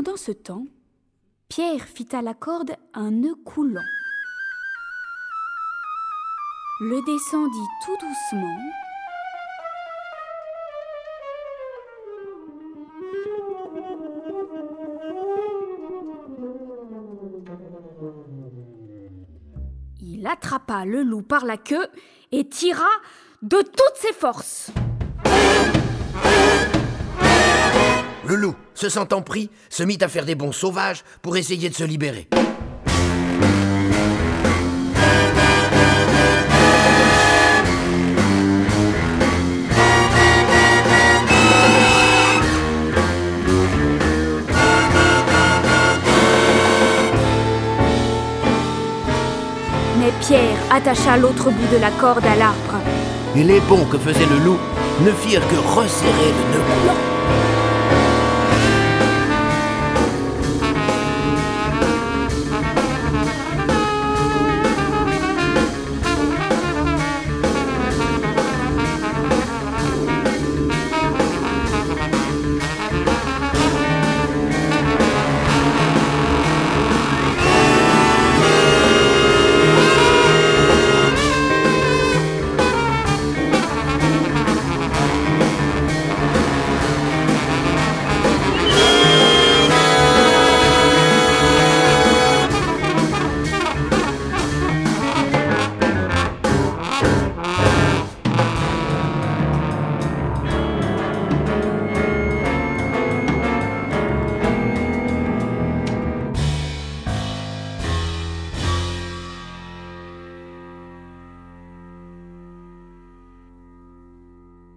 Pendant ce temps, Pierre fit à la corde un nœud coulant, le descendit tout doucement Il attrapa le loup par la queue et tira de toutes ses forces. Le loup, se sentant pris, se mit à faire des bonds sauvages pour essayer de se libérer. Mais Pierre attacha l'autre bout de la corde à l'arbre. Et les bonds que faisait le loup ne firent que resserrer le nœud coulant.